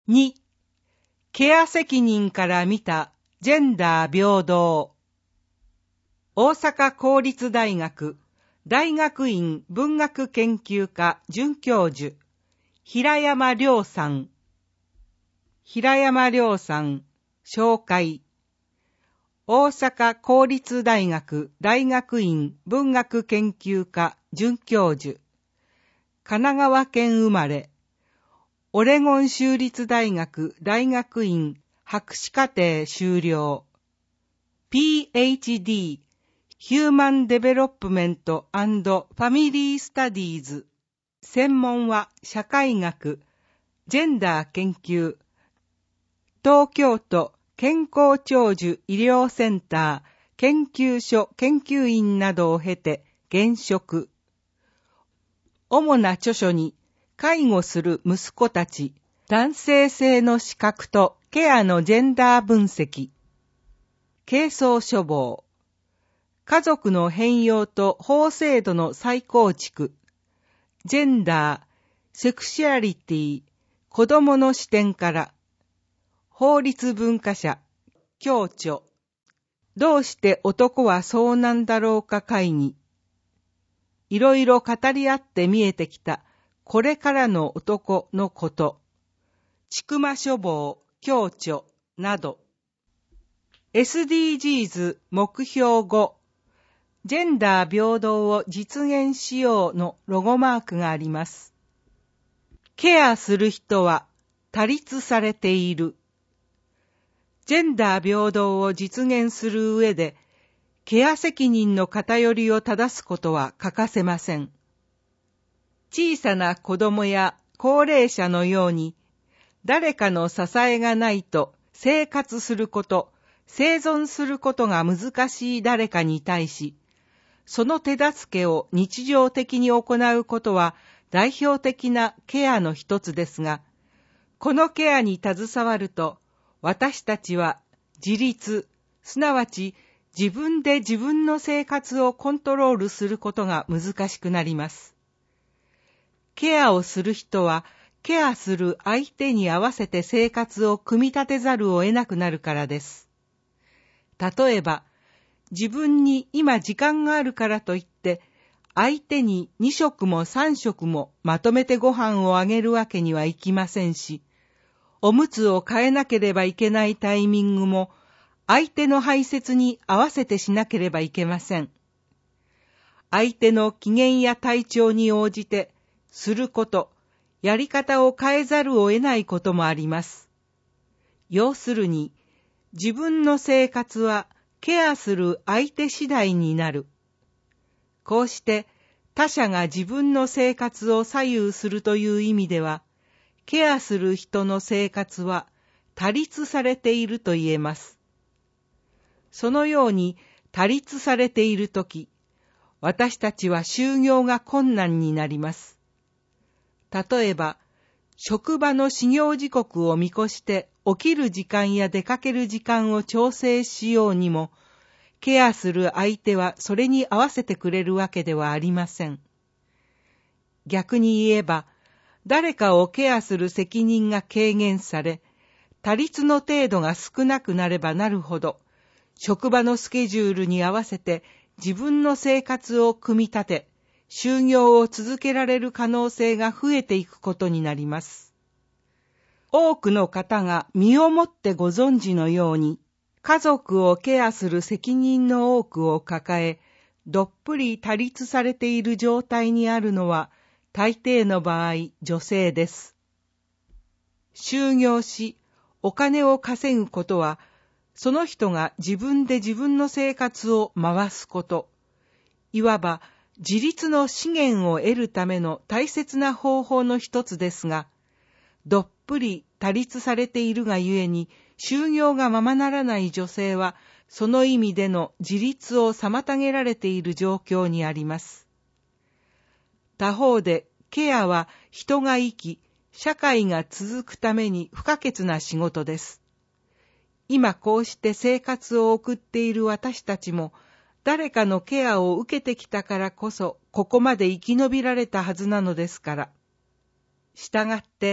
2、ケア責任から見たジェンダー平等。大阪公立大学大学院文学研究科准教授、平山亮さん。平山亮さん、紹介。大阪公立大学大学院文学研究科准教授。神奈川県生まれ。オレゴン州立大学大学院博士課程修了。PhD、ヒューマンデベロップメント&ファミリースタディーズ。専門は社会学、ジェンダー研究。東京都健康長寿医療センター研究所研究員などを経て現職。主な著書に、介護する息子たち、男性性の資格とケアのジェンダー分析。軽装処方。家族の変容と法制度の再構築。ジェンダー、セクシュアリティ、子供の視点から。法律文化社、共著。どうして男はそうなんだろうか会議。いろいろ語り合って見えてきた、これからの男のこと。ちくま書房、共著、など。SDGs 目標5、ジェンダー平等を実現しようのロゴマークがあります。ケアする人は他立されている。ジェンダー平等を実現する上で、ケア責任の偏りを正すことは欠かせません。小さな子供や高齢者のように、誰かの支えがないと生活すること、生存することが難しい誰かに対し、その手助けを日常的に行うことは代表的なケアの一つですが、このケアに携わると、私たちは自立、すなわち自分で自分の生活をコントロールすることが難しくなります。ケアをする人は、ケアする相手に合わせて生活を組み立てざるを得なくなるからです。例えば、自分に今時間があるからといって、相手に2食も3食もまとめてご飯をあげるわけにはいきませんし、おむつを替えなければいけないタイミングも、相手の排泄に合わせてしなければいけません。相手の機嫌や体調に応じて、すること、やり方を変えざるを得ないこともあります。要するに、自分の生活はケアする相手次第になる。こうして他者が自分の生活を左右するという意味では、ケアする人の生活は他立されていると言えます。そのように他立されているとき、私たちは就業が困難になります。例えば、職場の始業時刻を見越して起きる時間や出かける時間を調整しようにも、ケアする相手はそれに合わせてくれるわけではありません。逆に言えば、誰かをケアする責任が軽減され、他立の程度が少なくなればなるほど、職場のスケジュールに合わせて自分の生活を組み立て、就業を続けられる可能性が増えていくことになります。多くの方が身をもってご存知のように、家族をケアする責任の多くを抱え、どっぷり他立されている状態にあるのは、大抵の場合、女性です。就業し、お金を稼ぐことは、その人が自分で自分の生活を回すこと、いわば自立の資源を得るための大切な方法の一つですが、どっぷり他立されているがゆえに、就業がままならない女性は、その意味での自立を妨げられている状況にあります。他方で、ケアは人が生き、社会が続くために不可欠な仕事です。今こうして生活を送っている私たちも、誰かのケアを受けてきたからこそ、ここまで生き延びられたはずなのですから。したがって、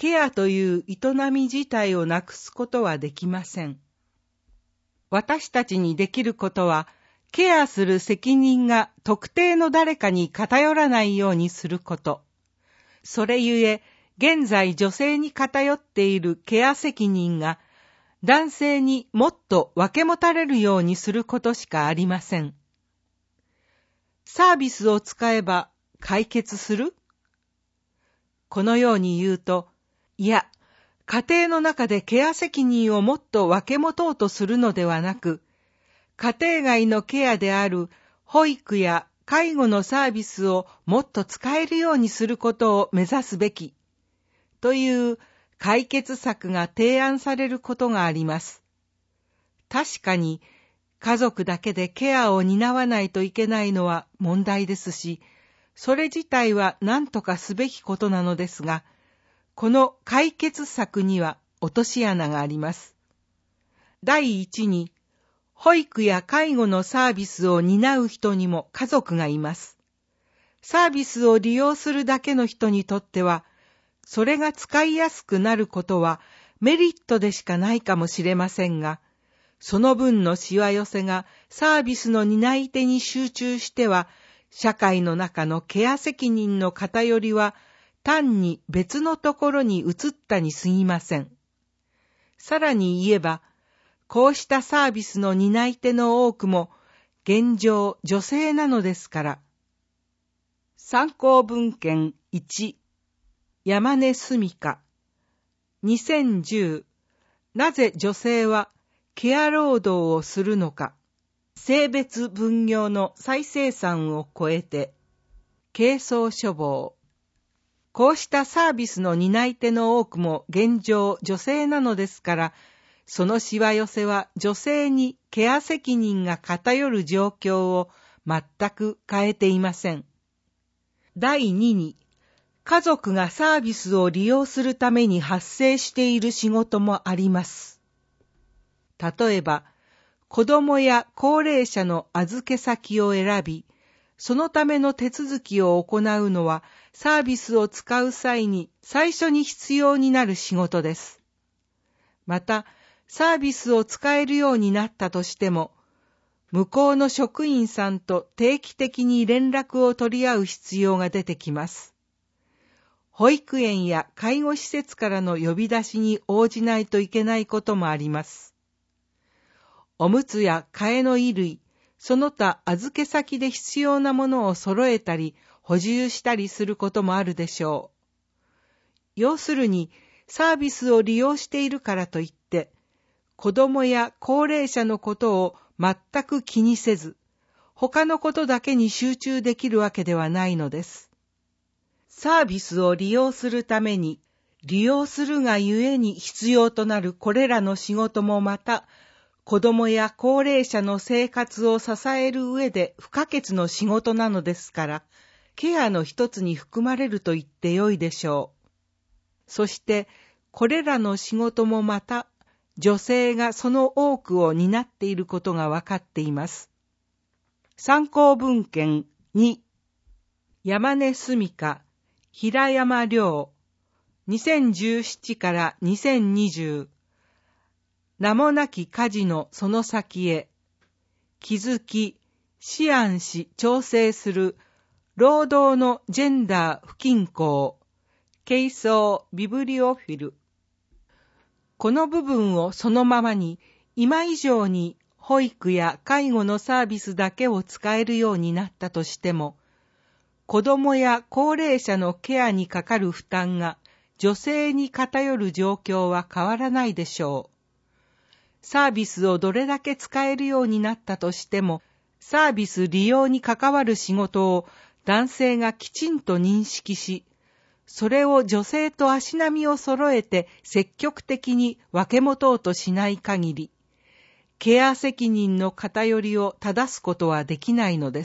ケアという営み自体をなくすことはできません。私たちにできることは、ケアする責任が特定の誰かに偏らないようにすること。それゆえ、現在女性に偏っているケア責任が、男性にもっと分け持たれるようにすることしかありません。サービスを使えば解決する？このように言うと、いや、家庭の中でケア責任をもっと分け持とうとするのではなく、家庭外のケアである保育や介護のサービスをもっと使えるようにすることを目指すべき、という解決策が提案されることがあります。確かに、家族だけでケアを担わないといけないのは問題ですし、それ自体は何とかすべきことなのですが、この解決策には落とし穴があります。第一に、保育や介護のサービスを担う人にも家族がいます。サービスを利用するだけの人にとっては、それが使いやすくなることはメリットでしかないかもしれませんが、その分のしわ寄せがサービスの担い手に集中しては、社会の中のケア責任の偏りは単に別のところに移ったに過ぎません。さらに言えば、こうしたサービスの担い手の多くも現状女性なのですから。参考文献1、山根澄香、2010、なぜ女性はケア労働をするのか、性別分業の再生産を超えて、軽装処方。こうしたサービスの担い手の多くも現状女性なのですから、そのしわ寄せは女性にケア責任が偏る状況を全く変えていません。第2に、家族がサービスを利用するために発生している仕事もあります。例えば、子供や高齢者の預け先を選び、そのための手続きを行うのはサービスを使う際に最初に必要になる仕事です。また、サービスを使えるようになったとしても、向こうの職員さんと定期的に連絡を取り合う必要が出てきます。保育園や介護施設からの呼び出しに応じないといけないこともあります。おむつや替えの衣類、その他預け先で必要なものを揃えたり補充したりすることもあるでしょう。要するに、サービスを利用しているからといって、子供や高齢者のことを全く気にせず、他のことだけに集中できるわけではないのです。サービスを利用するために、利用するがゆえに必要となるこれらの仕事もまた、子供や高齢者の生活を支える上で不可欠の仕事なのですから、ケアの一つに含まれると言ってよいでしょう。そして、これらの仕事もまた、女性がその多くを担っていることがわかっています。参考文献2、山根澄香、平山亮、2017から2020、名もなき家事のその先へ、気づき、思案し調整する、労働のジェンダー不均衡、軽装ビブリオフィル。この部分をそのままに、今以上に保育や介護のサービスだけを使えるようになったとしても、子供や高齢者のケアにかかる負担が女性に偏る状況は変わらないでしょう。サービスをどれだけ使えるようになったとしても、サービス利用に関わる仕事を男性がきちんと認識し、それを女性と足並みを揃えて積極的に分け持とうとしない限り、ケア責任の偏りを正すことはできないのです。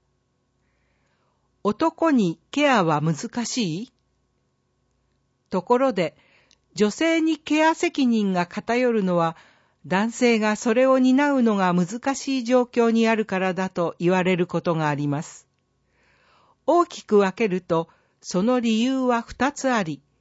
男にケアは難しい？ところで、女性にケア責任が偏るのは、男性がそれを担うのが難しい状況にあるからだと言われることがあります。大きく分けると、その理由は2つあり、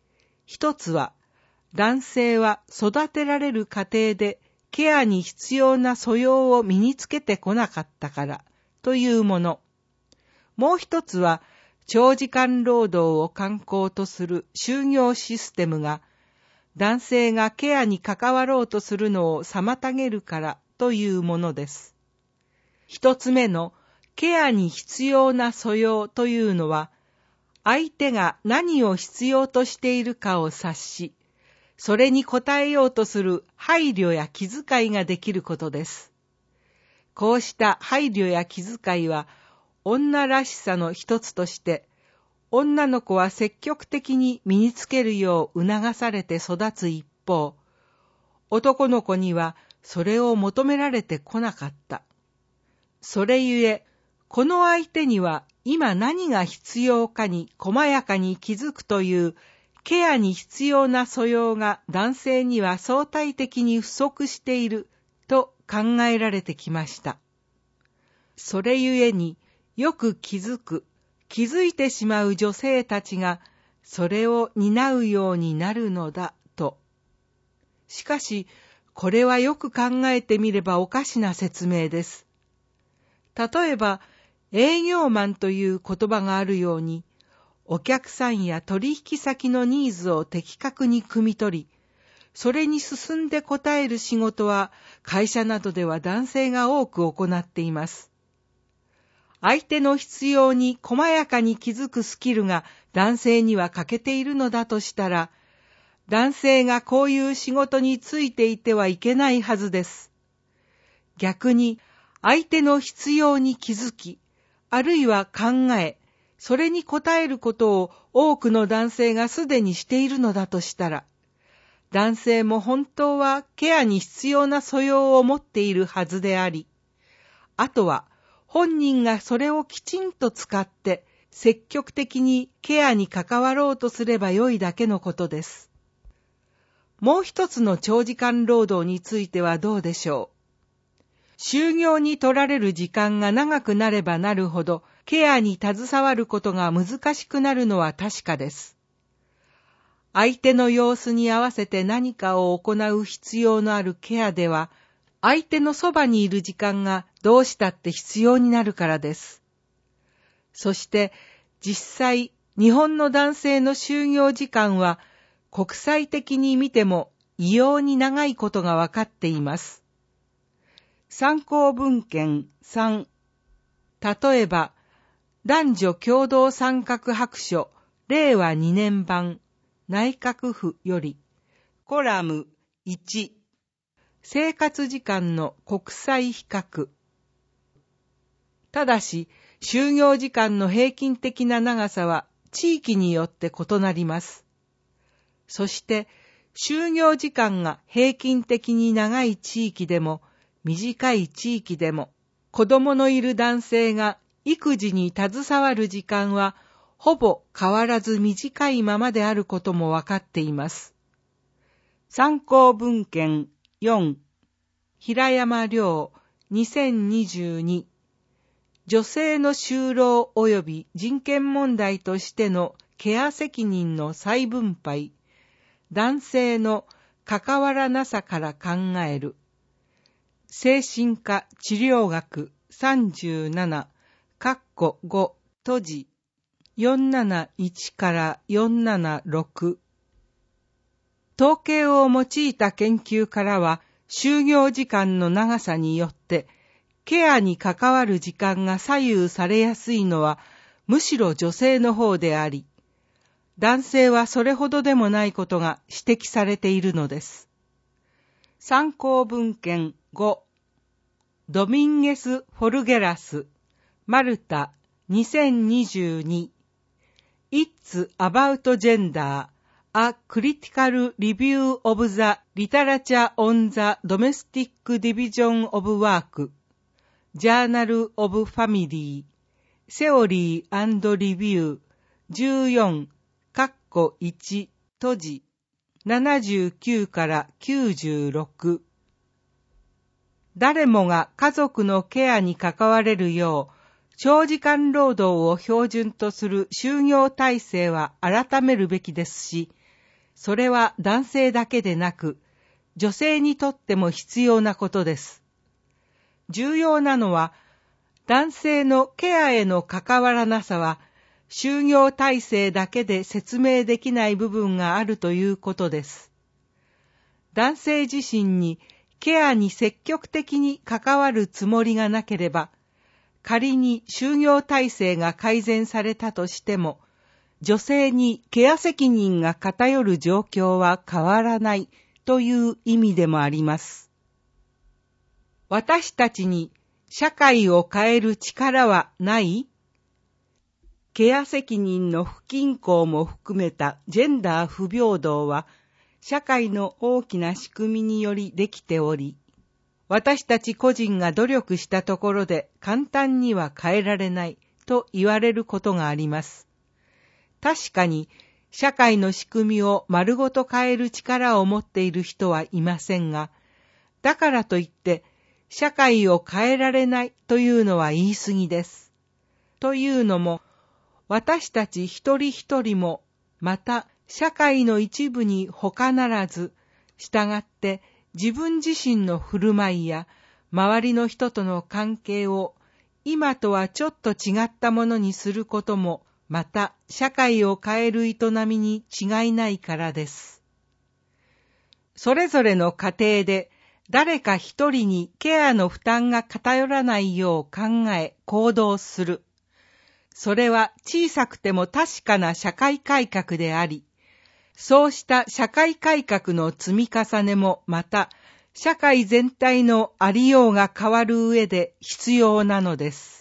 一つは、男性は育てられる過程でケアに必要な素養を身につけてこなかったからというもの。もう一つは、長時間労働を慣行とする就業システムが、男性がケアに関わろうとするのを妨げるからというものです。一つ目のケアに必要な素養というのは、相手が何を必要としているかを察し、それに応えようとする配慮や気遣いができることです。こうした配慮や気遣いは、女らしさの一つとして、女の子は積極的に身につけるよう促されて育つ一方、男の子にはそれを求められてこなかった。それゆえ、この相手には今何が必要かに細やかに気づくというケアに必要な素養が男性には相対的に不足していると考えられてきました。それゆえによく気づいてしまう女性たちがそれを担うようになるのだと。しかし、これはよく考えてみればおかしな説明です。例えば、営業マンという言葉があるように、お客さんや取引先のニーズを的確に汲み取り、それに進んで応える仕事は会社などでは男性が多く行っています。相手の必要に細やかに気づくスキルが男性には欠けているのだとしたら、男性がこういう仕事についていてはいけないはずです。逆に相手の必要に気づき、あるいは考え、それに応えることを多くの男性がすでにしているのだとしたら、男性も本当はケアに必要な素養を持っているはずであり、あとは本人がそれをきちんと使って積極的にケアに関わろうとすればよいだけのことです。もう一つの長時間労働についてはどうでしょう。就業に取られる時間が長くなればなるほど、ケアに携わることが難しくなるのは確かです。相手の様子に合わせて何かを行う必要のあるケアでは、相手のそばにいる時間がどうしたって必要になるからです。そして実際、日本の男性の就業時間は国際的に見ても異様に長いことがわかっています。参考文献3、例えば、男女共同参画白書令和2年版内閣府より、コラム1、生活時間の国際比較。ただし、就業時間の平均的な長さは地域によって異なります。そして、就業時間が平均的に長い地域でも、短い地域でも、子供のいる男性が育児に携わる時間はほぼ変わらず短いままであることもわかっています。参考文献4、平山亮2022、女性の就労及び人権問題としてのケア責任の再分配、男性の関わらなさから考える。精神科治療学37、括弧5、閉じ、471から476。統計を用いた研究からは、就業時間の長さによって、ケアに関わる時間が左右されやすいのは、むしろ女性の方であり、男性はそれほどでもないことが指摘されているのです。参考文献5、ドミンゲス・フォルゲラス、マルタ、2022、It's About Gender, A Critical Review of the Literature on the Domestic Division of Work, Journal of Family, Theory and Review, 14、括弧1、閉じ、79から96。誰もが家族のケアに関われるよう、長時間労働を標準とする就業体制は改めるべきですし、 それは男性だけでなく、女性にとっても必要なことです。重要なのは、男性のケアへの関わらなさは、就業体制だけで説明できない部分があるということです。男性自身にケアに積極的に関わるつもりがなければ、仮に就業体制が改善されたとしても、女性にケア責任が偏る状況は変わらないという意味でもあります。私たちに社会を変える力はない？ケア責任の不均衡も含めたジェンダー不平等は、社会の大きな仕組みによりできており、私たち個人が努力したところで簡単には変えられないと言われることがあります。確かに、社会の仕組みを丸ごと変える力を持っている人はいませんが、だからといって、社会を変えられないというのは言い過ぎです。というのも、私たち一人一人も、また社会の一部に他ならず、従って自分自身の振る舞いや、周りの人との関係を、今とはちょっと違ったものにすることも、また社会を変える営みに違いないからです。それぞれの家庭で、誰か一人にケアの負担が偏らないよう考え行動する。それは小さくても確かな社会改革であり、そうした社会改革の積み重ねもまた社会全体のありようが変わる上で必要なのです。